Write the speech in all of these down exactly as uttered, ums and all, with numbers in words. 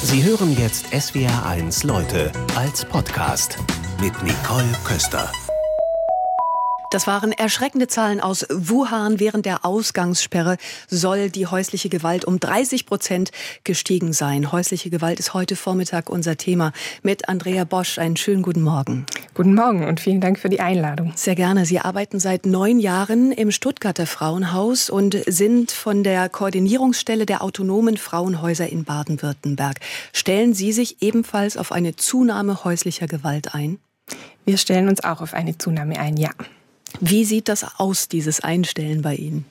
Sie hören jetzt S W R eins Leute als Podcast mit Nicole Köster. Das waren erschreckende Zahlen aus Wuhan. Während der Ausgangssperre soll die häusliche Gewalt um dreißig Prozent gestiegen sein. Häusliche Gewalt ist heute Vormittag unser Thema mit Andrea Bosch. Einen schönen guten Morgen. Guten Morgen und vielen Dank für die Einladung. Sehr gerne. Sie arbeiten seit neun Jahren im Stuttgarter Frauenhaus und sind von der Koordinierungsstelle der autonomen Frauenhäuser in Baden-Württemberg. Stellen Sie sich ebenfalls auf eine Zunahme häuslicher Gewalt ein? Wir stellen uns auch auf eine Zunahme ein, ja. Wie sieht das aus, dieses Einstellen bei Ihnen?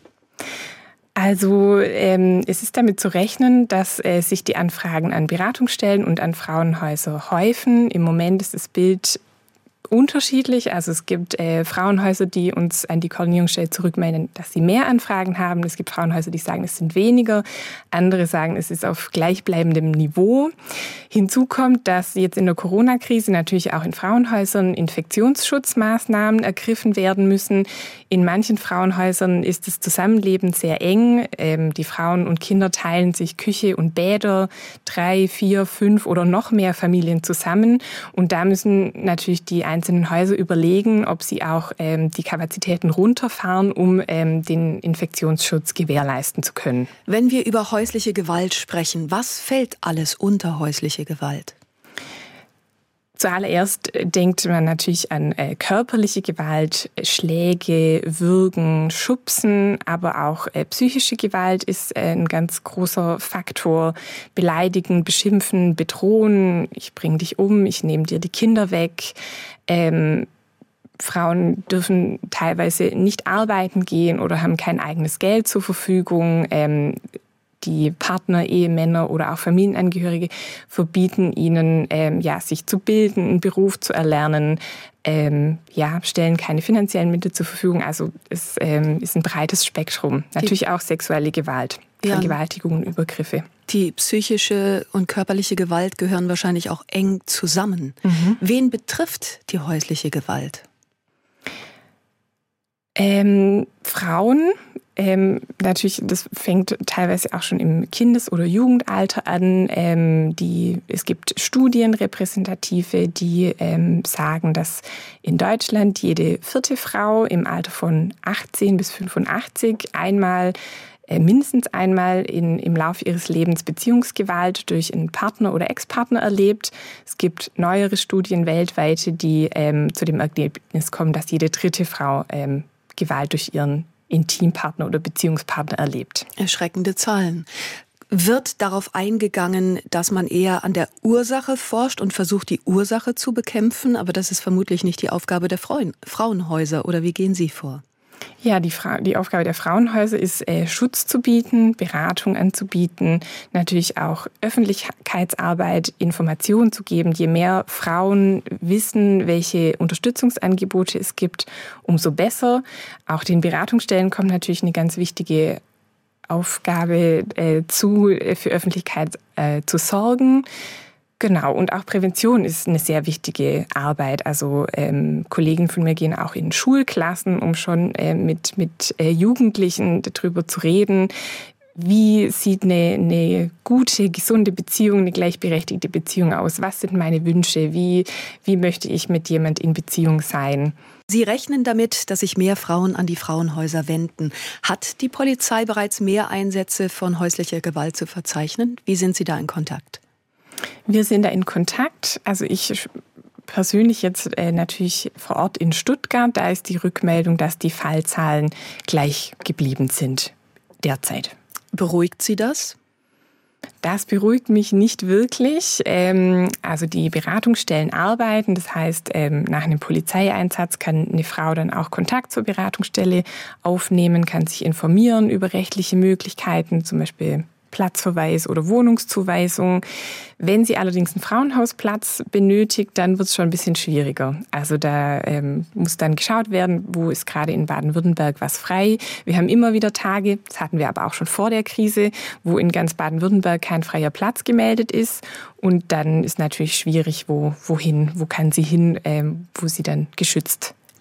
Also ähm, es ist damit zu rechnen, dass äh, sich die Anfragen an Beratungsstellen und an Frauenhäuser häufen. Im Moment ist das Bild unterschiedlich. Also es gibt äh, Frauenhäuser, die uns an die Koordinierungsstelle zurückmelden, dass sie mehr Anfragen haben. Es gibt Frauenhäuser, die sagen, es sind weniger. Andere sagen, es ist auf gleichbleibendem Niveau. Hinzu kommt, dass jetzt in der Corona-Krise natürlich auch in Frauenhäusern Infektionsschutzmaßnahmen ergriffen werden müssen. In manchen Frauenhäusern ist das Zusammenleben sehr eng. Ähm, die Frauen und Kinder teilen sich Küche und Bäder, drei, vier, fünf oder noch mehr Familien zusammen. Und da müssen natürlich die einzelnen Häuser überlegen, ob sie auch ähm, die Kapazitäten runterfahren, um ähm, den Infektionsschutz gewährleisten zu können. Wenn wir über häusliche Gewalt sprechen, was fällt alles unter häusliche Gewalt? Zuallererst denkt man natürlich an äh, körperliche Gewalt, Schläge, Würgen, Schubsen, aber auch äh, psychische Gewalt ist äh, ein ganz großer Faktor. Beleidigen, beschimpfen, bedrohen, ich bringe dich um, ich nehme dir die Kinder weg. Ähm, Frauen dürfen teilweise nicht arbeiten gehen oder haben kein eigenes Geld zur Verfügung. Ähm, Die Partner, Ehemänner oder auch Familienangehörige verbieten ihnen, ähm, ja, sich zu bilden, einen Beruf zu erlernen, ähm, ja, stellen keine finanziellen Mittel zur Verfügung. Also es ähm, ist ein breites Spektrum. Natürlich auch sexuelle Gewalt, ja. Vergewaltigungen, Übergriffe. Die psychische und körperliche Gewalt gehören wahrscheinlich auch eng zusammen. Mhm. Wen betrifft die häusliche Gewalt? Ähm, Frauen, ähm, natürlich, das fängt teilweise auch schon im Kindes- oder Jugendalter an. Ähm, die, es gibt Studien, repräsentative, die ähm, sagen, dass in Deutschland jede vierte Frau im Alter von achtzehn bis fünfundachtzig einmal, äh, mindestens einmal in, im Laufe ihres Lebens Beziehungsgewalt durch einen Partner oder Ex-Partner erlebt. Es gibt neuere Studien weltweit, die ähm, zu dem Ergebnis kommen, dass jede dritte Frau ähm, Gewalt durch ihren Intimpartner oder Beziehungspartner erlebt. Erschreckende Zahlen. Wird darauf eingegangen, dass man eher an der Ursache forscht und versucht, die Ursache zu bekämpfen? Aber das ist vermutlich nicht die Aufgabe der Frauen, Frauenhäuser. Oder wie gehen Sie vor? Ja, die, Fra- die Aufgabe der Frauenhäuser ist, äh, Schutz zu bieten, Beratung anzubieten, natürlich auch Öffentlichkeitsarbeit, Informationen zu geben. Je mehr Frauen wissen, welche Unterstützungsangebote es gibt, umso besser. Auch den Beratungsstellen kommt natürlich eine ganz wichtige Aufgabe äh, zu, äh, für Öffentlichkeit äh, zu sorgen. Genau, und auch Prävention ist eine sehr wichtige Arbeit. Also ähm, Kollegen von mir gehen auch in Schulklassen, um schon äh, mit, mit äh, Jugendlichen darüber zu reden. Wie sieht eine, eine gute, gesunde Beziehung, eine gleichberechtigte Beziehung aus? Was sind meine Wünsche? Wie, wie möchte ich mit jemand in Beziehung sein? Sie rechnen damit, dass sich mehr Frauen an die Frauenhäuser wenden. Hat die Polizei bereits mehr Einsätze von häuslicher Gewalt zu verzeichnen? Wie sind Sie da in Kontakt? Wir sind da in Kontakt. Also ich persönlich jetzt äh, natürlich vor Ort in Stuttgart. Da ist die Rückmeldung, dass die Fallzahlen gleich geblieben sind derzeit. Beruhigt Sie das? Das beruhigt mich nicht wirklich. Ähm, also die Beratungsstellen arbeiten. Das heißt, ähm, nach einem Polizeieinsatz kann eine Frau dann auch Kontakt zur Beratungsstelle aufnehmen, kann sich informieren über rechtliche Möglichkeiten, zum Beispiel Platzverweis oder Wohnungszuweisung. Wenn sie allerdings einen Frauenhausplatz benötigt, dann wird es schon ein bisschen schwieriger. Also da ähm, muss dann geschaut werden, wo ist gerade in Baden-Württemberg was frei. Wir haben immer wieder Tage, das hatten wir aber auch schon vor der Krise, wo in ganz Baden-Württemberg kein freier Platz gemeldet ist. Und dann ist natürlich schwierig, wo wohin, wo kann sie hin, ähm, wo sie dann geschützt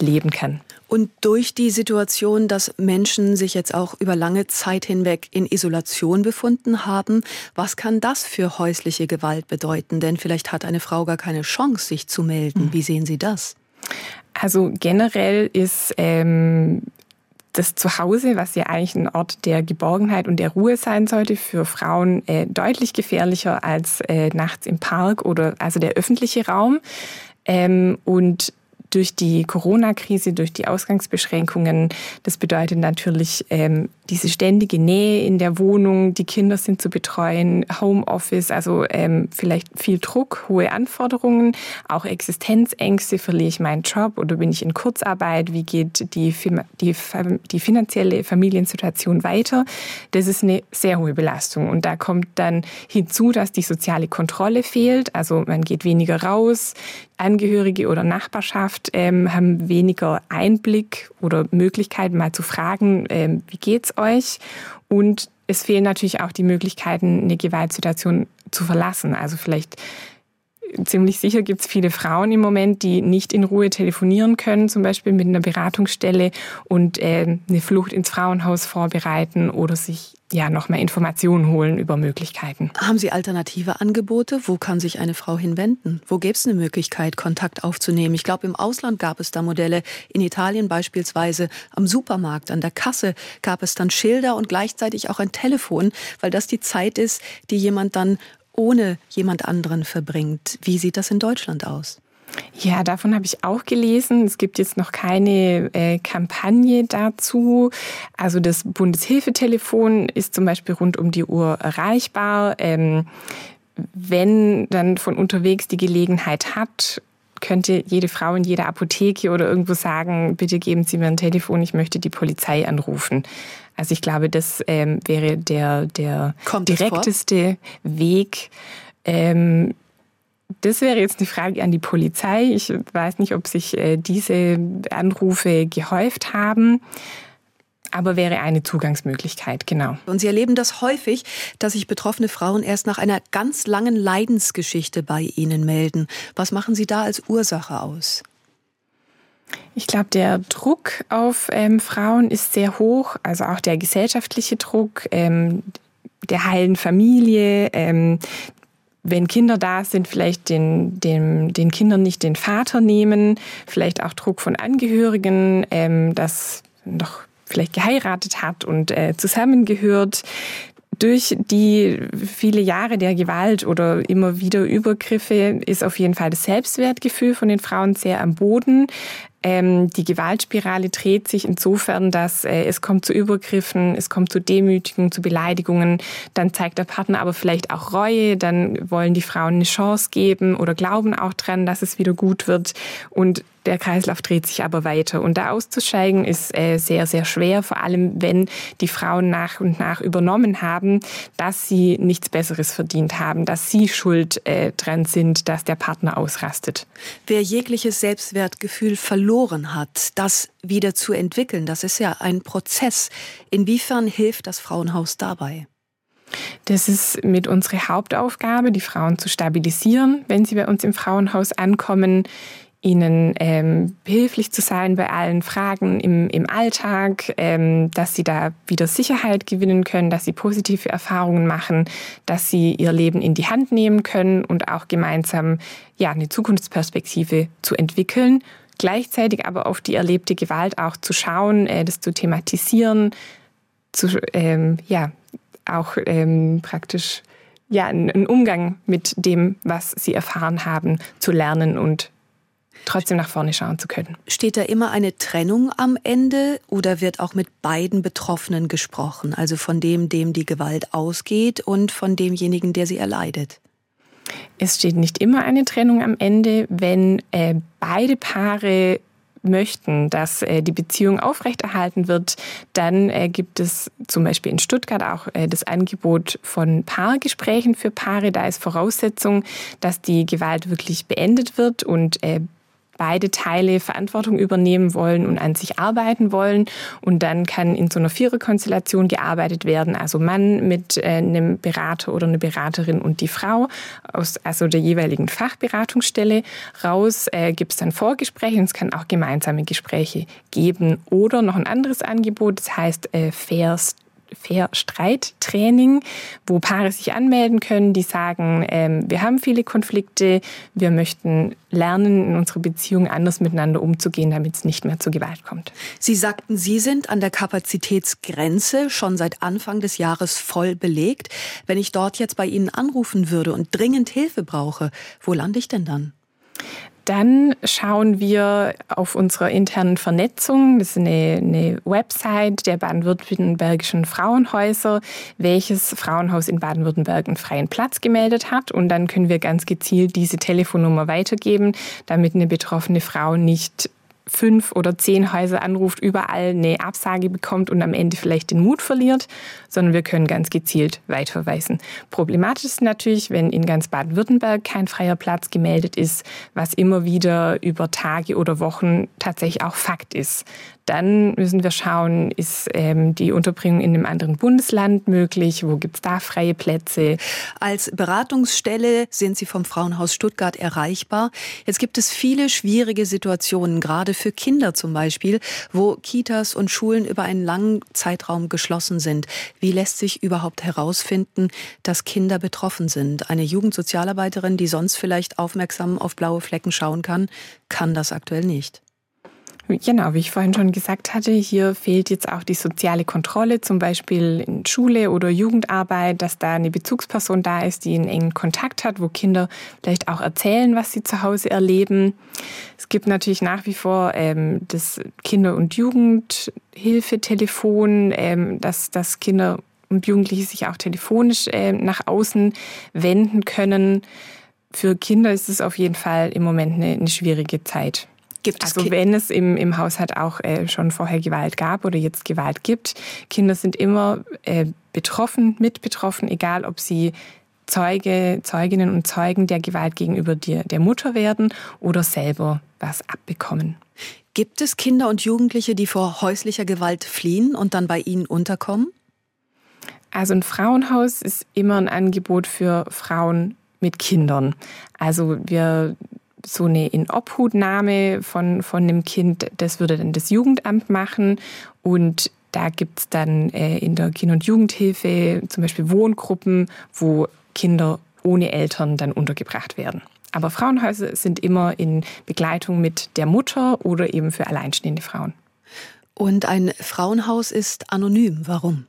leben kann. Und durch die Situation, dass Menschen sich jetzt auch über lange Zeit hinweg in Isolation befunden haben, was kann das für häusliche Gewalt bedeuten? Denn vielleicht hat eine Frau gar keine Chance, sich zu melden. Wie sehen Sie das? Also generell ist ähm, das Zuhause, was ja eigentlich ein Ort der Geborgenheit und der Ruhe sein sollte, für Frauen äh, deutlich gefährlicher als äh, nachts im Park oder also der öffentliche Raum. Ähm, und durch die Corona-Krise, durch die Ausgangsbeschränkungen, das bedeutet natürlich ähm, diese ständige Nähe in der Wohnung, die Kinder sind zu betreuen, Homeoffice, also ähm, vielleicht viel Druck, hohe Anforderungen, auch Existenzängste, verliere ich meinen Job oder bin ich in Kurzarbeit, wie geht die, die, die finanzielle Familiensituation weiter? Das ist eine sehr hohe Belastung und da kommt dann hinzu, dass die soziale Kontrolle fehlt, also man geht weniger raus, Angehörige oder Nachbarschaft ähm, haben weniger Einblick oder Möglichkeiten, mal zu fragen, ähm, wie geht's euch? Und es fehlen natürlich auch die Möglichkeiten, eine Gewaltsituation zu verlassen. Also vielleicht ziemlich sicher gibt es viele Frauen im Moment, die nicht in Ruhe telefonieren können, zum Beispiel mit einer Beratungsstelle und äh, eine Flucht ins Frauenhaus vorbereiten oder sich ja nochmal Informationen holen über Möglichkeiten. Haben Sie alternative Angebote? Wo kann sich eine Frau hinwenden? Wo gäbe es eine Möglichkeit, Kontakt aufzunehmen? Ich glaube, im Ausland gab es da Modelle. In Italien beispielsweise am Supermarkt, an der Kasse gab es dann Schilder und gleichzeitig auch ein Telefon, weil das die Zeit ist, die jemand dann ohne jemand anderen verbringt. Wie sieht das in Deutschland aus? Ja, davon habe ich auch gelesen. Es gibt jetzt noch keine äh, Kampagne dazu. Also das Bundeshilfetelefon ist zum Beispiel rund um die Uhr erreichbar. Ähm, wenn dann von unterwegs die Gelegenheit hat, könnte jede Frau in jeder Apotheke oder irgendwo sagen, bitte geben Sie mir ein Telefon, ich möchte die Polizei anrufen. Also ich glaube, das ähm, wäre der, der direkteste Weg. Ähm, Das wäre jetzt eine Frage an die Polizei. Ich weiß nicht, ob sich äh, diese Anrufe gehäuft haben, aber wäre eine Zugangsmöglichkeit, genau. Und Sie erleben das häufig, dass sich betroffene Frauen erst nach einer ganz langen Leidensgeschichte bei Ihnen melden. Was machen Sie da als Ursache aus? Ich glaube, der Druck auf ähm, Frauen ist sehr hoch, also auch der gesellschaftliche Druck, ähm, der heilen Familie, ähm, wenn Kinder da sind, vielleicht den, den, den Kindern nicht den Vater nehmen, vielleicht auch Druck von Angehörigen, ähm, das noch vielleicht geheiratet hat und äh, zusammengehört. Durch die viele Jahre der Gewalt oder immer wieder Übergriffe ist auf jeden Fall das Selbstwertgefühl von den Frauen sehr am Boden. Ähm, die Gewaltspirale dreht sich insofern, dass äh, es kommt zu Übergriffen, es kommt zu Demütigungen, zu Beleidigungen. Dann zeigt der Partner aber vielleicht auch Reue, dann wollen die Frauen eine Chance geben oder glauben auch dran, dass es wieder gut wird. Und der Kreislauf dreht sich aber weiter. Und da auszusteigen ist äh, sehr, sehr schwer, vor allem wenn die Frauen nach und nach übernommen haben, dass sie nichts Besseres verdient haben, dass sie schuld äh, dran sind, dass der Partner ausrastet. Wer jegliches Selbstwertgefühl verloren hat, das wieder zu entwickeln, das ist ja ein Prozess. Inwiefern hilft das Frauenhaus dabei? Das ist mit unserer Hauptaufgabe, die Frauen zu stabilisieren, wenn sie bei uns im Frauenhaus ankommen, ihnen ähm, behilflich zu sein bei allen Fragen im, im Alltag, ähm, dass sie da wieder Sicherheit gewinnen können, dass sie positive Erfahrungen machen, dass sie ihr Leben in die Hand nehmen können und auch gemeinsam ja, eine Zukunftsperspektive zu entwickeln. Gleichzeitig aber auf die erlebte Gewalt auch zu schauen, äh, das zu thematisieren, zu, ähm, ja, auch ähm, praktisch ja, einen Umgang mit dem, was sie erfahren haben, zu lernen und trotzdem nach vorne schauen zu können. Steht da immer eine Trennung am Ende oder wird auch mit beiden Betroffenen gesprochen? Also von dem, dem die Gewalt ausgeht und von demjenigen, der sie erleidet? Es steht nicht immer eine Trennung am Ende, wenn äh, beide Paare möchten, dass äh, die Beziehung aufrechterhalten wird, dann äh, gibt es zum Beispiel in Stuttgart auch äh, das Angebot von Paargesprächen für Paare. Da ist Voraussetzung, dass die Gewalt wirklich beendet wird und äh, beide Teile Verantwortung übernehmen wollen und an sich arbeiten wollen. Und dann kann in so einer Viererkonstellation gearbeitet werden, also Mann mit äh, einem Berater oder einer Beraterin und die Frau aus also der jeweiligen Fachberatungsstelle raus. Äh, gibt es dann Vorgespräche und es kann auch gemeinsame Gespräche geben. Oder noch ein anderes Angebot, das heißt äh, Fair Fair Streittraining, wo Paare sich anmelden können, die sagen, ähm, wir haben viele Konflikte, wir möchten lernen, in unserer Beziehung anders miteinander umzugehen, damit es nicht mehr zur Gewalt kommt. Sie sagten, Sie sind an der Kapazitätsgrenze schon seit Anfang des Jahres voll belegt. Wenn ich dort jetzt bei Ihnen anrufen würde und dringend Hilfe brauche, wo lande ich denn dann? Dann schauen wir auf unserer internen Vernetzung, das ist eine, eine Website der baden-württembergischen Frauenhäuser, welches Frauenhaus in Baden-Württemberg einen freien Platz gemeldet hat. Und dann können wir ganz gezielt diese Telefonnummer weitergeben, damit eine betroffene Frau nicht fünf oder zehn Häuser anruft, überall eine Absage bekommt und am Ende vielleicht den Mut verliert, sondern wir können ganz gezielt weiterverweisen. Problematisch ist natürlich, wenn in ganz Baden-Württemberg kein freier Platz gemeldet ist, was immer wieder über Tage oder Wochen tatsächlich auch Fakt ist. Dann müssen wir schauen, ist ähm, die Unterbringung in einem anderen Bundesland möglich? Wo gibt es da freie Plätze? Als Beratungsstelle sind Sie vom Frauenhaus Stuttgart erreichbar. Jetzt gibt es viele schwierige Situationen, gerade für Kinder zum Beispiel, wo Kitas und Schulen über einen langen Zeitraum geschlossen sind. Wie lässt sich überhaupt herausfinden, dass Kinder betroffen sind? Eine Jugendsozialarbeiterin, die sonst vielleicht aufmerksam auf blaue Flecken schauen kann, kann das aktuell nicht. Genau, wie ich vorhin schon gesagt hatte, hier fehlt jetzt auch die soziale Kontrolle, zum Beispiel in Schule oder Jugendarbeit, dass da eine Bezugsperson da ist, die einen engen Kontakt hat, wo Kinder vielleicht auch erzählen, was sie zu Hause erleben. Es gibt natürlich nach wie vor ähm, das Kinder- und Jugendhilfetelefon, ähm, dass, dass Kinder und Jugendliche sich auch telefonisch äh, nach außen wenden können. Für Kinder ist es auf jeden Fall im Moment eine, eine schwierige Zeit. Gibt es also wenn es im, im Haushalt auch äh, schon vorher Gewalt gab oder jetzt Gewalt gibt, Kinder sind immer äh, betroffen, mit betroffen, egal ob sie Zeuge, Zeuginnen und Zeugen der Gewalt gegenüber die, der Mutter werden oder selber was abbekommen. Gibt es Kinder und Jugendliche, die vor häuslicher Gewalt fliehen und dann bei Ihnen unterkommen? Also ein Frauenhaus ist immer ein Angebot für Frauen mit Kindern. Also wir so eine Inobhutnahme von, von einem Kind, das würde dann das Jugendamt machen. Und da gibt es dann äh, in der Kinder- und Jugendhilfe zum Beispiel Wohngruppen, wo Kinder ohne Eltern dann untergebracht werden. Aber Frauenhäuser sind immer in Begleitung mit der Mutter oder eben für alleinstehende Frauen. Und ein Frauenhaus ist anonym. Warum?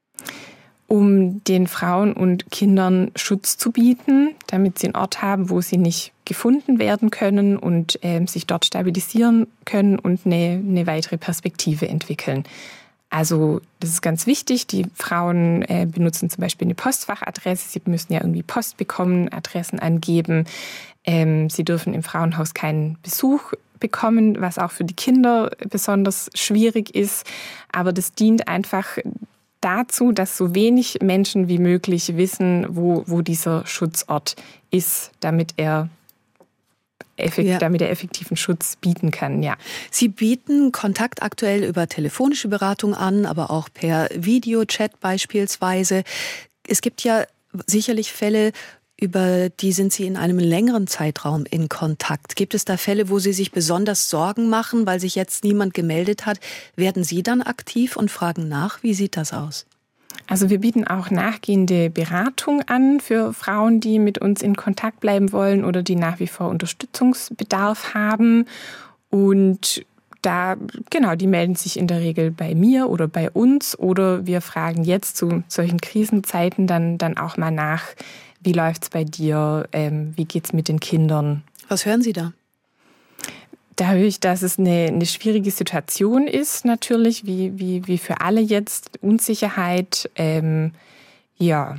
Um den Frauen und Kindern Schutz zu bieten, damit sie einen Ort haben, wo sie nicht gefunden werden können und äh, sich dort stabilisieren können und eine, eine weitere Perspektive entwickeln. Also das ist ganz wichtig. Die Frauen äh, benutzen zum Beispiel eine Postfachadresse. Sie müssen ja irgendwie Post bekommen, Adressen angeben. Ähm, sie dürfen im Frauenhaus keinen Besuch bekommen, was auch für die Kinder besonders schwierig ist. Aber das dient einfach dazu, dass so wenig Menschen wie möglich wissen, wo, wo dieser Schutzort ist, damit er, effekt, ja. damit er effektiven Schutz bieten kann. Ja. Sie bieten Kontakt aktuell über telefonische Beratung an, aber auch per Videochat beispielsweise. Es gibt ja sicherlich Fälle, über die sind Sie in einem längeren Zeitraum in Kontakt. Gibt es da Fälle, wo Sie sich besonders Sorgen machen, weil sich jetzt niemand gemeldet hat? Werden Sie dann aktiv und fragen nach? Wie sieht das aus? Also wir bieten auch nachgehende Beratung an für Frauen, die mit uns in Kontakt bleiben wollen oder die nach wie vor Unterstützungsbedarf haben. Und da, genau, die melden sich in der Regel bei mir oder bei uns. Oder wir fragen jetzt zu solchen Krisenzeiten dann, dann auch mal nach, wie läuft's bei dir? Ähm, wie geht's mit den Kindern? Was hören Sie da? Da höre ich, dass es eine, eine schwierige Situation ist, natürlich, wie, wie, wie für alle jetzt. Unsicherheit, ähm, ja.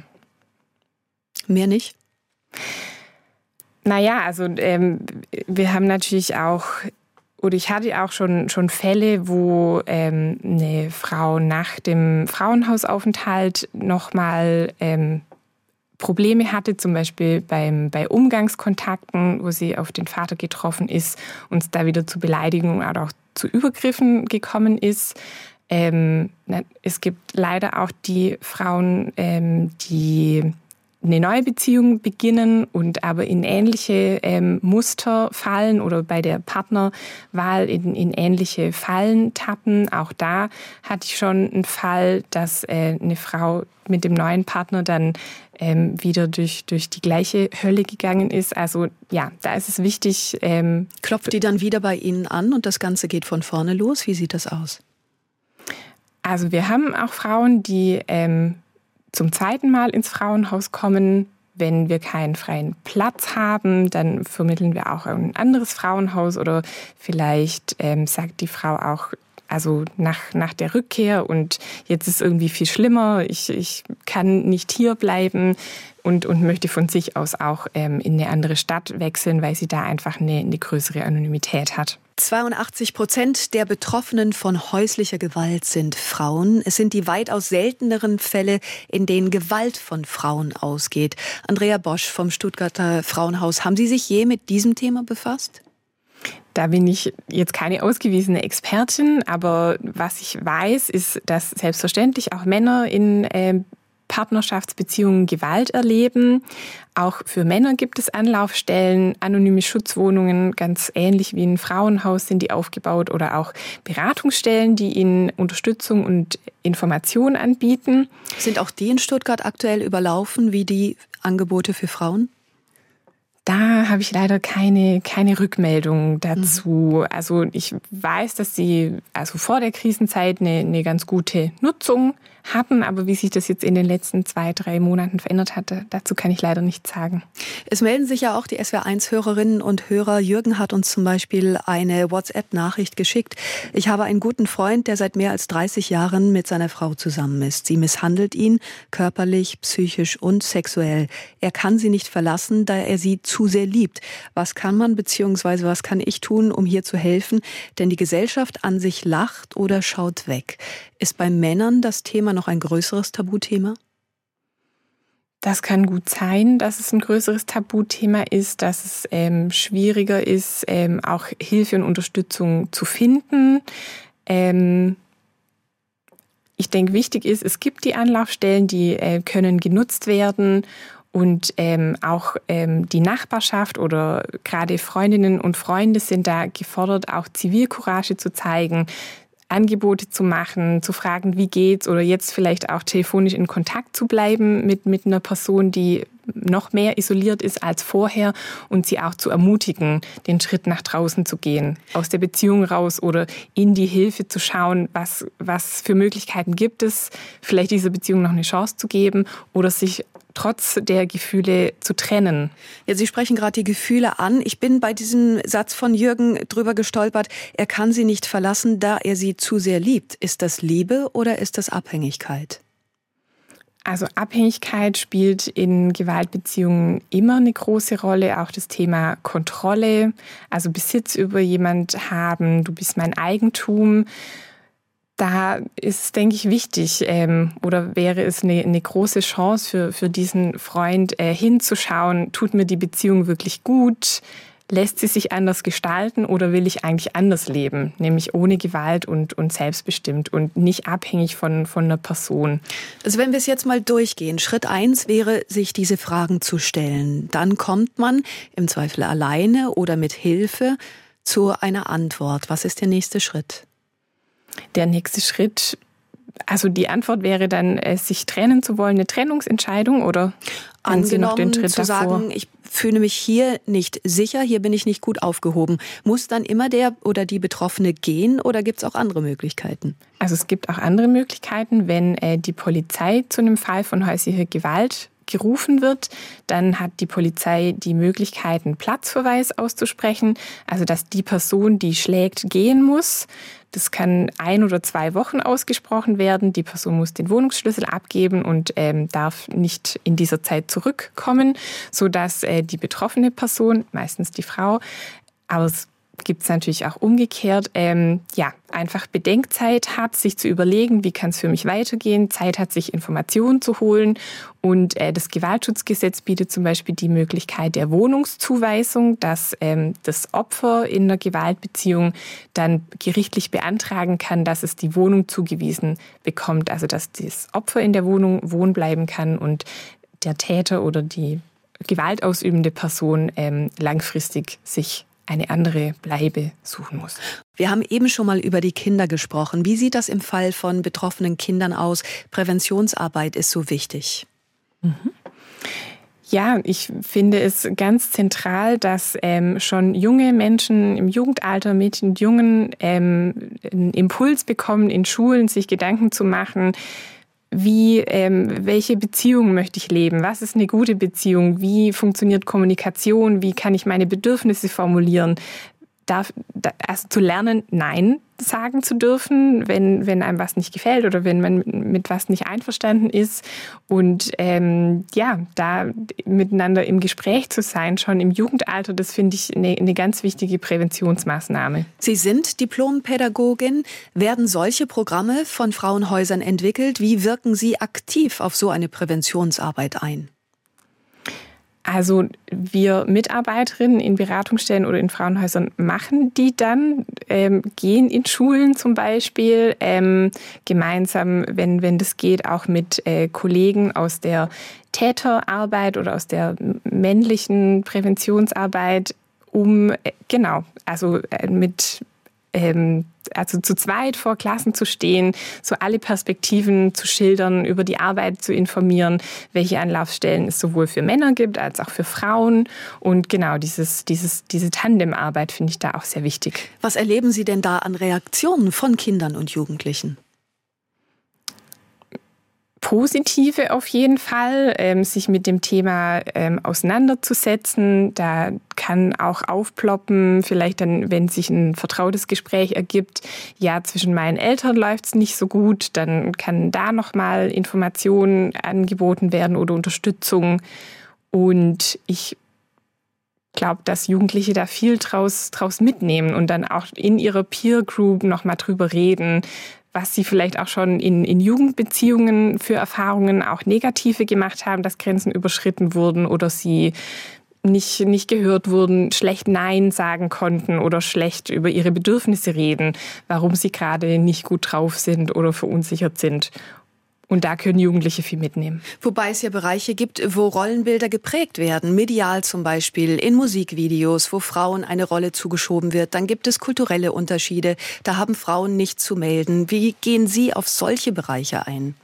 Mehr nicht? Naja, also ähm, wir haben natürlich auch, oder ich hatte auch schon, schon Fälle, wo ähm, eine Frau nach dem Frauenhausaufenthalt nochmal ähm, Probleme hatte, zum Beispiel beim, bei Umgangskontakten, wo sie auf den Vater getroffen ist und es da wieder zu Beleidigungen oder auch zu Übergriffen gekommen ist. Ähm, es gibt leider auch die Frauen, ähm, die eine neue Beziehung beginnen und aber in ähnliche ähm, Muster fallen oder bei der Partnerwahl in, in ähnliche Fallen tappen. Auch da hatte ich schon einen Fall, dass äh, eine Frau mit dem neuen Partner dann ähm, wieder durch, durch die gleiche Hölle gegangen ist. Also ja, da ist es wichtig. Ähm, Klopft die dann wieder bei Ihnen an und das Ganze geht von vorne los? Wie sieht das aus? Also wir haben auch Frauen, die ähm, zum zweiten Mal ins Frauenhaus kommen. Wenn wir keinen freien Platz haben, dann vermitteln wir auch ein anderes Frauenhaus oder vielleicht ähm, sagt die Frau auch, also nach, nach der Rückkehr und jetzt ist irgendwie viel schlimmer, ich, ich kann nicht hier bleiben und, und möchte von sich aus auch ähm, in eine andere Stadt wechseln, weil sie da einfach eine, eine größere Anonymität hat. zweiundachtzig Prozent der Betroffenen von häuslicher Gewalt sind Frauen. Es sind die weitaus selteneren Fälle, in denen Gewalt von Frauen ausgeht. Andrea Bosch vom Stuttgarter Frauenhaus, haben Sie sich je mit diesem Thema befasst? Da bin ich jetzt keine ausgewiesene Expertin, aber was ich weiß, ist, dass selbstverständlich auch Männer in äh, Partnerschaftsbeziehungen Gewalt erleben. Auch für Männer gibt es Anlaufstellen, anonyme Schutzwohnungen, ganz ähnlich wie ein Frauenhaus sind die aufgebaut oder auch Beratungsstellen, die ihnen Unterstützung und Information anbieten. Sind auch die in Stuttgart aktuell überlaufen wie die Angebote für Frauen? Da habe ich leider keine, keine Rückmeldung dazu. Mhm. Also ich weiß, dass sie also vor der Krisenzeit eine, eine ganz gute Nutzung hatten, aber wie sich das jetzt in den letzten zwei, drei Monaten verändert hatte, dazu kann ich leider nichts sagen. Es melden sich ja auch die S W R eins Hörerinnen und Hörer. Jürgen hat uns zum Beispiel eine WhatsApp-Nachricht geschickt. Ich habe einen guten Freund, der seit mehr als dreißig Jahren mit seiner Frau zusammen ist. Sie misshandelt ihn körperlich, psychisch und sexuell. Er kann sie nicht verlassen, da er sie zu sehr liebt. Was kann man bzw. was kann ich tun, um hier zu helfen? Denn die Gesellschaft an sich lacht oder schaut weg. Ist bei Männern das Thema noch ein größeres Tabuthema? Das kann gut sein, dass es ein größeres Tabuthema ist, dass es ähm, schwieriger ist, ähm, auch Hilfe und Unterstützung zu finden. Ähm, ich denke, wichtig ist, es gibt die Anlaufstellen, die äh, können genutzt werden. Und ähm, auch ähm, die Nachbarschaft oder gerade Freundinnen und Freunde sind da gefordert, auch Zivilcourage zu zeigen, Angebote zu machen, zu fragen, wie geht's oder jetzt vielleicht auch telefonisch in Kontakt zu bleiben mit, mit einer Person, die noch mehr isoliert ist als vorher und sie auch zu ermutigen, den Schritt nach draußen zu gehen, aus der Beziehung raus oder in die Hilfe zu schauen, was, was für Möglichkeiten gibt es, vielleicht dieser Beziehung noch eine Chance zu geben oder sich trotz der Gefühle zu trennen. Ja, Sie sprechen gerade die Gefühle an. Ich bin bei diesem Satz von Jürgen drüber gestolpert. Er kann sie nicht verlassen, da er sie zu sehr liebt. Ist das Liebe oder ist das Abhängigkeit? Also Abhängigkeit spielt in Gewaltbeziehungen immer eine große Rolle. Auch das Thema Kontrolle, also Besitz über jemand haben, du bist mein Eigentum. Da ist, denke ich, wichtig ähm, oder wäre es eine, eine große Chance für, für diesen Freund äh, hinzuschauen, tut mir die Beziehung wirklich gut, lässt sie sich anders gestalten oder will ich eigentlich anders leben, nämlich ohne Gewalt und, und selbstbestimmt und nicht abhängig von, von einer Person. Also wenn wir es jetzt mal durchgehen, Schritt eins wäre, sich diese Fragen zu stellen. Dann kommt man im Zweifel alleine oder mit Hilfe zu einer Antwort. Was ist der nächste Schritt? Der nächste Schritt, also die Antwort wäre dann, sich trennen zu wollen, eine Trennungsentscheidung oder haben Sie noch den Schritt zu davor? Sagen, ich fühle mich hier nicht sicher, hier bin ich nicht gut aufgehoben. Muss dann immer der oder die Betroffene gehen oder gibt es auch andere Möglichkeiten? Also es gibt auch andere Möglichkeiten, wenn äh, die Polizei zu einem Fall von häuslicher Gewalt gerufen wird, dann hat die Polizei die Möglichkeit, einen Platzverweis auszusprechen, also dass die Person, die schlägt, gehen muss. Das kann ein oder zwei Wochen ausgesprochen werden. Die Person muss den Wohnungsschlüssel abgeben und ähm, darf nicht in dieser Zeit zurückkommen, sodass äh, die betroffene Person, meistens die Frau, aus gibt es natürlich auch umgekehrt, ähm, ja, einfach Bedenkzeit hat, sich zu überlegen, wie kann es für mich weitergehen, Zeit hat, sich Informationen zu holen. Und äh, das Gewaltschutzgesetz bietet zum Beispiel die Möglichkeit der Wohnungszuweisung, dass ähm, das Opfer in einer Gewaltbeziehung dann gerichtlich beantragen kann, dass es die Wohnung zugewiesen bekommt, also dass das Opfer in der Wohnung wohnen bleiben kann und der Täter oder die gewaltausübende Person ähm, langfristig sich eine andere Bleibe suchen muss. Wir haben eben schon mal über die Kinder gesprochen. Wie sieht das im Fall von betroffenen Kindern aus? Präventionsarbeit ist so wichtig. Mhm. Ja, ich finde es ganz zentral, dass ähm, schon junge Menschen im Jugendalter, Mädchen und Jungen, ähm, einen Impuls bekommen, in Schulen sich Gedanken zu machen, Wie, ähm, welche Beziehung möchte ich leben? Was ist eine gute Beziehung? Wie funktioniert Kommunikation? Wie kann ich meine Bedürfnisse formulieren? Darf, also zu lernen, Nein sagen zu dürfen, wenn, wenn einem was nicht gefällt oder wenn man mit was nicht einverstanden ist. Und ähm, ja, da miteinander im Gespräch zu sein, schon im Jugendalter, das finde ich eine, eine ganz wichtige Präventionsmaßnahme. Sie sind Diplompädagogin. Werden solche Programme von Frauenhäusern entwickelt? Wie wirken Sie aktiv auf so eine Präventionsarbeit ein? Also wir Mitarbeiterinnen in Beratungsstellen oder in Frauenhäusern machen die dann, ähm, gehen in Schulen zum Beispiel, ähm, gemeinsam, wenn, wenn das geht, auch mit äh, Kollegen aus der Täterarbeit oder aus der männlichen Präventionsarbeit, um, äh, genau, also äh, mit ähm, also zu zweit vor Klassen zu stehen, so alle Perspektiven zu schildern, über die Arbeit zu informieren, welche Anlaufstellen es sowohl für Männer gibt als auch für Frauen. Und genau, dieses, dieses, diese Tandemarbeit finde ich da auch sehr wichtig. Was erleben Sie denn da an Reaktionen von Kindern und Jugendlichen? Positive auf jeden Fall, ähm, sich mit dem Thema ähm, auseinanderzusetzen. Da kann auch aufploppen, vielleicht dann, wenn sich ein vertrautes Gespräch ergibt, ja, zwischen meinen Eltern läuft es nicht so gut, dann kann da nochmal Informationen angeboten werden oder Unterstützung. Und ich glaube, dass Jugendliche da viel draus, draus mitnehmen und dann auch in ihrer Peer Group nochmal drüber reden, was sie vielleicht auch schon in, in Jugendbeziehungen für Erfahrungen auch negative gemacht haben, dass Grenzen überschritten wurden oder sie nicht, nicht gehört wurden, schlecht Nein sagen konnten oder schlecht über ihre Bedürfnisse reden, warum sie gerade nicht gut drauf sind oder verunsichert sind. Und da können Jugendliche viel mitnehmen. Wobei es ja Bereiche gibt, wo Rollenbilder geprägt werden, medial zum Beispiel, in Musikvideos, wo Frauen eine Rolle zugeschoben wird. Dann gibt es kulturelle Unterschiede, da haben Frauen nichts zu melden. Wie gehen Sie auf solche Bereiche ein?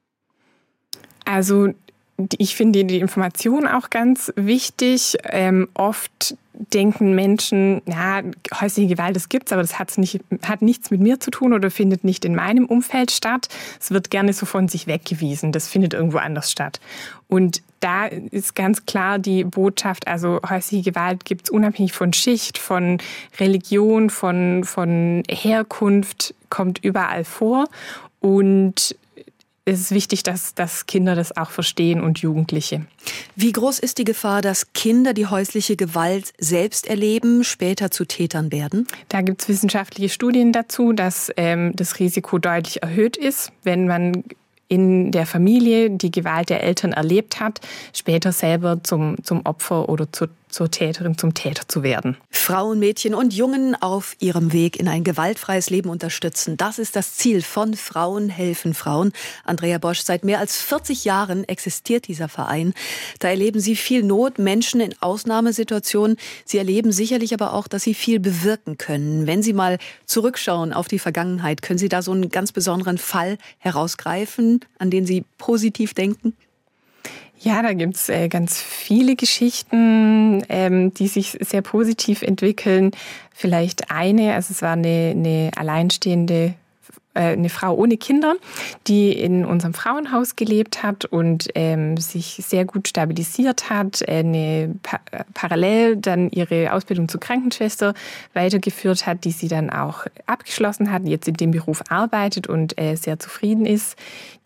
Also ich finde die Information auch ganz wichtig. Ähm, oft denken Menschen, ja, häusliche Gewalt, das gibt's, aber das hat's nicht, hat nichts mit mir zu tun oder findet nicht in meinem Umfeld statt. Es wird gerne so von sich weggewiesen. Das findet irgendwo anders statt. Und da ist ganz klar die Botschaft, also häusliche Gewalt gibt's unabhängig von Schicht, von Religion, von, von Herkunft, kommt überall vor. Und es ist wichtig, dass, dass Kinder das auch verstehen und Jugendliche. Wie groß ist die Gefahr, dass Kinder die häusliche Gewalt selbst erleben, später zu Tätern werden? Da gibt es wissenschaftliche Studien dazu, dass ähm, das Risiko deutlich erhöht ist, wenn man in der Familie die Gewalt der Eltern erlebt hat, später selber zum, zum Opfer oder zur, zur Täterin, zum Täter zu werden. Frauen, Mädchen und Jungen auf ihrem Weg in ein gewaltfreies Leben unterstützen. Das ist das Ziel von Frauen helfen Frauen. Andrea Bosch, seit mehr als vierzig Jahren existiert dieser Verein. Da erleben Sie viel Not, Menschen in Ausnahmesituationen. Sie erleben sicherlich aber auch, dass Sie viel bewirken können. Wenn Sie mal zurückschauen auf die Vergangenheit, können Sie da so einen ganz besonderen Fall herausgreifen, an den Sie positiv denken? Ja, da gibt's äh, ganz viele Geschichten, ähm, die sich sehr positiv entwickeln. Vielleicht eine, also es war eine, eine alleinstehende, äh, eine Frau ohne Kinder, die in unserem Frauenhaus gelebt hat und ähm, sich sehr gut stabilisiert hat, eine pa- parallel dann ihre Ausbildung zur Krankenschwester weitergeführt hat, die sie dann auch abgeschlossen hat, jetzt in dem Beruf arbeitet und äh, sehr zufrieden ist.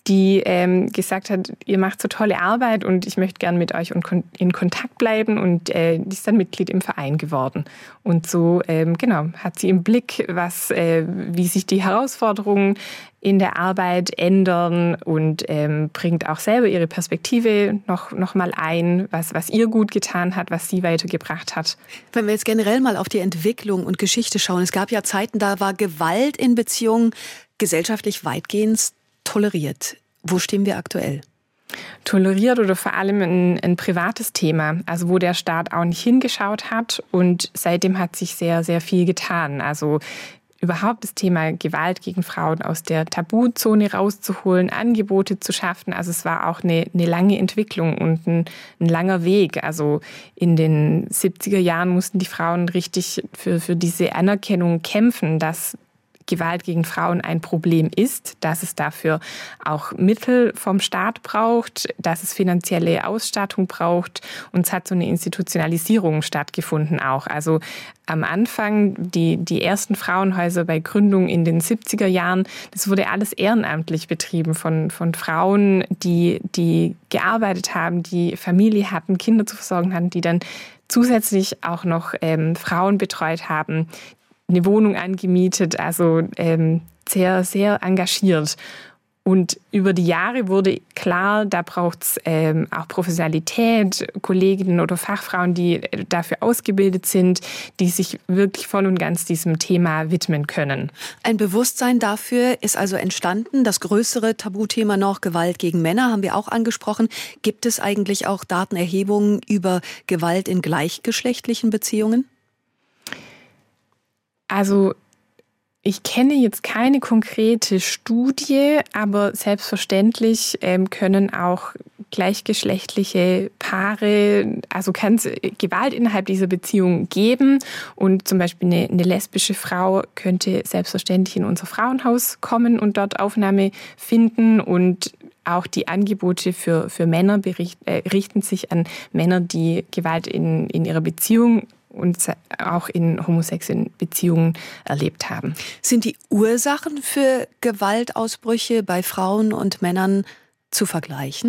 die ähm, gesagt hat, ihr macht so tolle Arbeit und ich möchte gern mit euch in Kontakt bleiben, und äh, die ist dann Mitglied im Verein geworden. Und so ähm, genau hat sie im Blick, was, äh, wie sich die Herausforderungen in der Arbeit ändern, und ähm, bringt auch selber ihre Perspektive noch, noch mal ein, was, was ihr gut getan hat, was sie weitergebracht hat. Wenn wir jetzt generell mal auf die Entwicklung und Geschichte schauen, es gab ja Zeiten, da war Gewalt in Beziehungen gesellschaftlich weitgehend toleriert. Wo stehen wir aktuell? Toleriert oder vor allem ein, ein privates Thema, also wo der Staat auch nicht hingeschaut hat, und seitdem hat sich sehr, sehr viel getan. Also überhaupt das Thema Gewalt gegen Frauen aus der Tabuzone rauszuholen, Angebote zu schaffen. Also es war auch eine, eine lange Entwicklung und ein, ein langer Weg. Also in den siebziger Jahren mussten die Frauen richtig für, für diese Anerkennung kämpfen, dass Gewalt gegen Frauen ein Problem ist, dass es dafür auch Mittel vom Staat braucht, dass es finanzielle Ausstattung braucht, und es hat so eine Institutionalisierung stattgefunden auch. Also am Anfang, die, die ersten Frauenhäuser bei Gründung in den siebziger Jahren, das wurde alles ehrenamtlich betrieben von, von Frauen, die, die gearbeitet haben, die Familie hatten, Kinder zu versorgen hatten, die dann zusätzlich auch noch ähm, Frauen betreut haben, eine Wohnung angemietet, also ähm, sehr, sehr engagiert. Und über die Jahre wurde klar, da braucht es ähm, auch Professionalität, Kolleginnen oder Fachfrauen, die dafür ausgebildet sind, die sich wirklich voll und ganz diesem Thema widmen können. Ein Bewusstsein dafür ist also entstanden. Das größere Tabuthema noch, Gewalt gegen Männer, haben wir auch angesprochen. Gibt es eigentlich auch Datenerhebungen über Gewalt in gleichgeschlechtlichen Beziehungen? Also ich kenne jetzt keine konkrete Studie, aber selbstverständlich ähm, können auch gleichgeschlechtliche Paare, also kann es Gewalt innerhalb dieser Beziehung geben, und zum Beispiel eine, eine lesbische Frau könnte selbstverständlich in unser Frauenhaus kommen und dort Aufnahme finden, und auch die Angebote für, für Männer bericht, äh, richten sich an Männer, die Gewalt in, in ihrer Beziehung und auch in homosexuellen Beziehungen erlebt haben. Sind die Ursachen für Gewaltausbrüche bei Frauen und Männern zu vergleichen?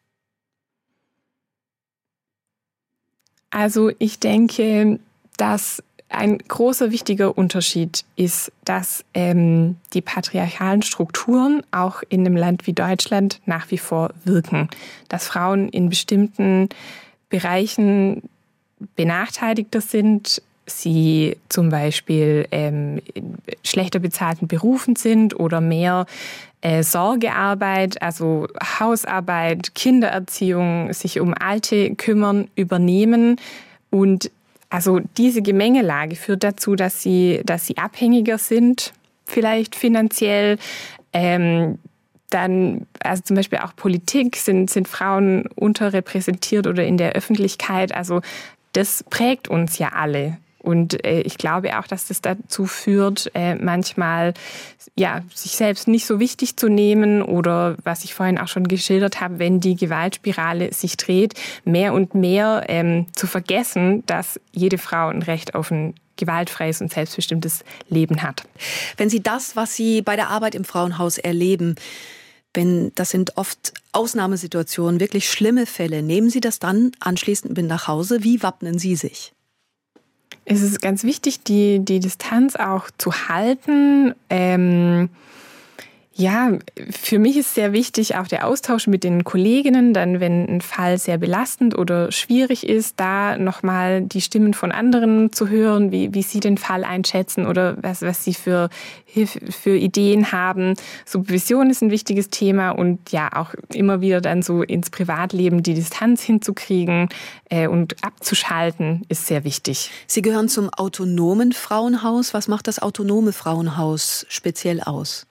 Also ich denke, dass ein großer wichtiger Unterschied ist, dass ähm, die patriarchalen Strukturen auch in einem Land wie Deutschland nach wie vor wirken. Dass Frauen in bestimmten Bereichen benachteiligter sind, sie zum Beispiel ähm, in schlechter bezahlten Berufen sind oder mehr äh, Sorgearbeit, also Hausarbeit, Kindererziehung, sich um Alte kümmern, übernehmen. Und also diese Gemengelage führt dazu, dass sie, dass sie abhängiger sind, vielleicht finanziell. Ähm, Dann, also zum Beispiel auch Politik, sind, sind Frauen unterrepräsentiert oder in der Öffentlichkeit. Also das prägt uns ja alle. Und äh, ich glaube auch, dass das dazu führt, äh, manchmal ja, sich selbst nicht so wichtig zu nehmen, oder was ich vorhin auch schon geschildert habe, wenn die Gewaltspirale sich dreht, mehr und mehr ähm, zu vergessen, dass jede Frau ein Recht auf ein gewaltfreies und selbstbestimmtes Leben hat. Wenn Sie das, was Sie bei der Arbeit im Frauenhaus erleben, wenn das sind oft Ausnahmesituationen, wirklich schlimme Fälle, nehmen Sie das dann anschließend mit nach Hause? Wie wappnen Sie sich? Es ist ganz wichtig, die, die Distanz auch zu halten. Ähm, ja, für mich ist sehr wichtig auch der Austausch mit den Kolleginnen, dann wenn ein Fall sehr belastend oder schwierig ist, da nochmal die Stimmen von anderen zu hören, wie, wie sie den Fall einschätzen oder was, was sie für, für Ideen haben. Supervision ist ein wichtiges Thema, und ja, auch immer wieder dann so ins Privatleben die Distanz hinzukriegen äh, und abzuschalten, ist sehr wichtig. Sie gehören zum autonomen Frauenhaus. Was macht das autonome Frauenhaus speziell aus?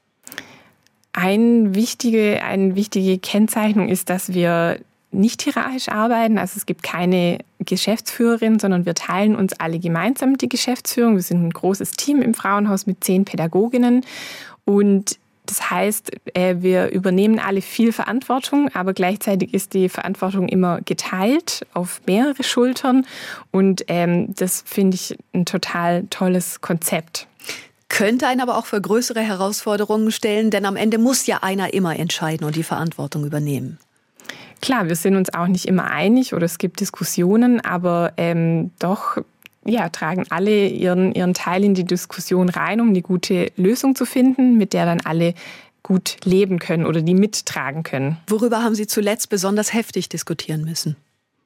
Ein wichtige, eine wichtige Kennzeichnung ist, dass wir nicht hierarchisch arbeiten. Also es gibt keine Geschäftsführerin, sondern wir teilen uns alle gemeinsam die Geschäftsführung. Wir sind ein großes Team im Frauenhaus mit zehn Pädagoginnen. Und das heißt, wir übernehmen alle viel Verantwortung, aber gleichzeitig ist die Verantwortung immer geteilt auf mehrere Schultern. Und ähm, das finde ich ein total tolles Konzept. Könnte einen aber auch für größere Herausforderungen stellen, denn am Ende muss ja einer immer entscheiden und die Verantwortung übernehmen. Klar, wir sind uns auch nicht immer einig oder es gibt Diskussionen, aber ähm, doch ja, tragen alle ihren, ihren Teil in die Diskussion rein, um eine gute Lösung zu finden, mit der dann alle gut leben können oder die mittragen können. Worüber haben Sie zuletzt besonders heftig diskutieren müssen?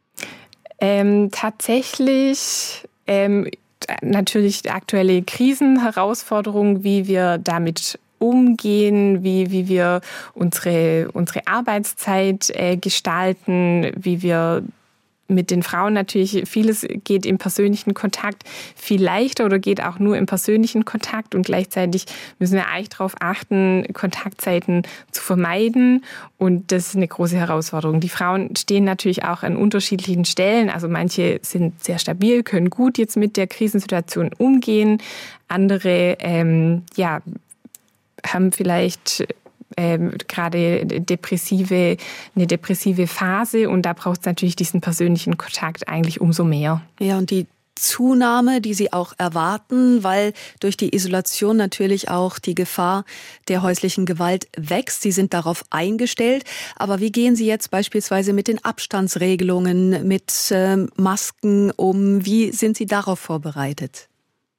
Ähm, tatsächlich ähm, natürlich die aktuelle Krisenherausforderung, wie wir damit umgehen, wie, wie wir unsere, unsere Arbeitszeit äh, gestalten, wie wir mit den Frauen natürlich, vieles geht im persönlichen Kontakt viel leichter oder geht auch nur im persönlichen Kontakt und gleichzeitig müssen wir eigentlich darauf achten, Kontaktzeiten zu vermeiden und das ist eine große Herausforderung. Die Frauen stehen natürlich auch an unterschiedlichen Stellen, also manche sind sehr stabil, können gut jetzt mit der Krisensituation umgehen, andere ähm, ja, haben vielleicht Ähm, gerade depressive, eine depressive Phase und da braucht es natürlich diesen persönlichen Kontakt eigentlich umso mehr. Ja, und die Zunahme, die Sie auch erwarten, weil durch die Isolation natürlich auch die Gefahr der häuslichen Gewalt wächst. Sie sind darauf eingestellt. Aber wie gehen Sie jetzt beispielsweise mit den Abstandsregelungen, mit ähm, Masken um? Wie sind Sie darauf vorbereitet?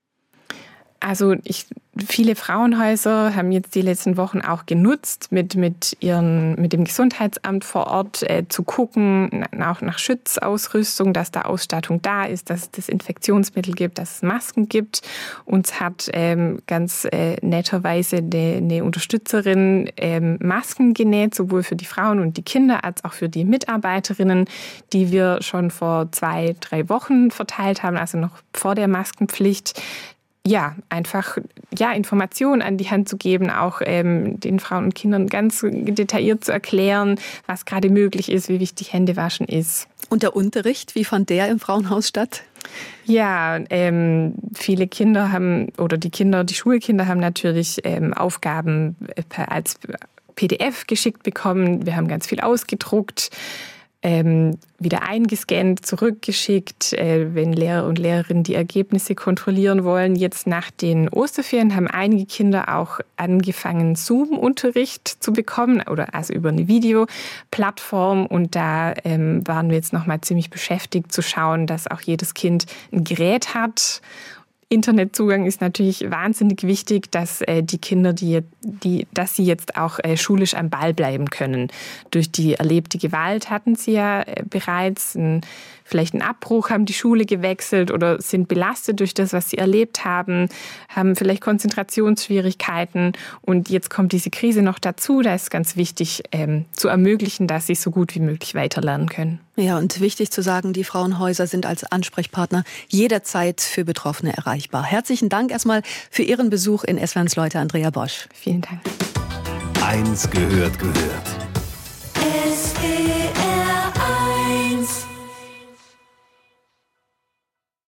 Also ich, viele Frauenhäuser haben jetzt die letzten Wochen auch genutzt, mit, mit, ihren, mit dem Gesundheitsamt vor Ort äh, zu gucken, auch nach Schutzausrüstung, dass da Ausstattung da ist, dass es Desinfektionsmittel gibt, dass es Masken gibt. Uns hat ähm, ganz äh, netterweise eine, eine Unterstützerin ähm, Masken genäht, sowohl für die Frauen und die Kinder als auch für die Mitarbeiterinnen, die wir schon vor zwei, drei Wochen verteilt haben, also noch vor der Maskenpflicht. Ja, einfach ja, Informationen an die Hand zu geben, auch ähm, den Frauen und Kindern ganz detailliert zu erklären, was gerade möglich ist, wie wichtig Händewaschen ist. Und der Unterricht, wie fand der im Frauenhaus statt? Ja, ähm, viele Kinder haben, oder die Kinder, die Schulkinder haben natürlich ähm, Aufgaben als P D F geschickt bekommen. Wir haben ganz viel ausgedruckt. Ähm, wieder eingescannt, zurückgeschickt, äh, wenn Lehrer und Lehrerinnen die Ergebnisse kontrollieren wollen. Jetzt nach den Osterferien haben einige Kinder auch angefangen, Zoom-Unterricht zu bekommen, oder also über eine Videoplattform. Und da ähm, waren wir jetzt nochmal ziemlich beschäftigt zu schauen, dass auch jedes Kind ein Gerät hat. Internetzugang ist natürlich wahnsinnig wichtig, dass äh, die Kinder, die, die, dass sie jetzt auch äh, schulisch am Ball bleiben können. Durch die erlebte Gewalt hatten sie ja äh, bereits ein, vielleicht einen Abbruch, haben die Schule gewechselt oder sind belastet durch das, was sie erlebt haben, haben vielleicht Konzentrationsschwierigkeiten und jetzt kommt diese Krise noch dazu. Da ist es ganz wichtig, ähm, zu ermöglichen, dass sie so gut wie möglich weiterlernen können. Ja, und wichtig zu sagen, die Frauenhäuser sind als Ansprechpartner jederzeit für Betroffene erreichbar. Herzlichen Dank erstmal für Ihren Besuch in S W R eins Leute, Andrea Bosch. Vielen Dank. Eins gehört gehört. S W R eins